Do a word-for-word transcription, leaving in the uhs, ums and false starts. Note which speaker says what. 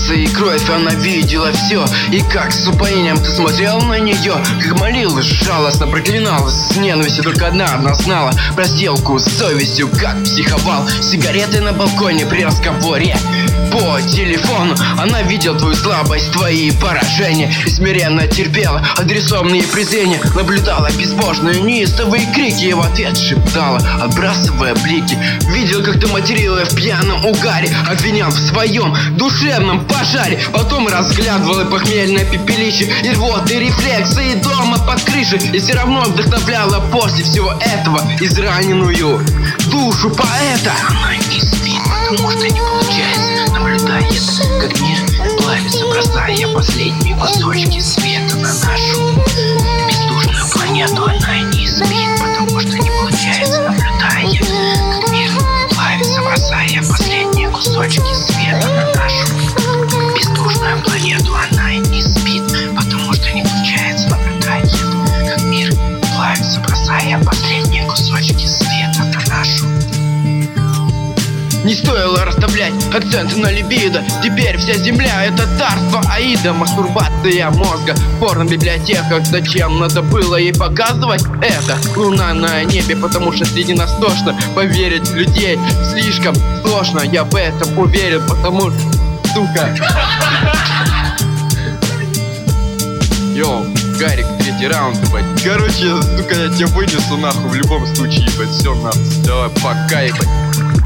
Speaker 1: и кровь, она видела все. И как с упоением ты смотрел на нее, как молилась, жалостно проклиналась. С ненавистью только одна она знала про сделку с совестью, как психовал. Сигареты на балконе при разговоре по телефону. Она видела твою слабость, твои поражения, и смиренно терпела адресованные презрения. Наблюдала безбожные неистовые крики и в ответ шептала, отбрасывая блики. Видел, как ты материла в пьяном угаре, обвинял в своем душевном пожаре. Потом разглядывал и похмельное пепелище, и рвотные рефлексы, и дома под крышей. И все равно вдохновляла после всего этого израненную душу поэта.
Speaker 2: Она не спит, потому что не получается, наблюдает, как мир плавится, бросая последние кусочки света на нашу бездушную планету. Она не спит, потому что не получается, наблюдает, как мир плавится, бросая последние кусочки света на нашу бездушную планету. Она не спит, потому что не получается, наблюдает, как мир плавится, бросая последние кусочки света на нашу.
Speaker 1: Не стоило расставлять акценты на либидо. Теперь вся земля — это царство Аида. Мастурбация мозга в порно-библиотеках. Зачем надо было ей показывать это? Луна на небе, потому что среди нас тошно. Поверить в людей слишком сложно. Я в этом уверен, потому что, сука. Йоу, Гарик, третий раунд, ебать. Короче, сука, я тебя вынесу нахуй в любом случае, ебать. Все, нахуй. Давай, пока, ебать.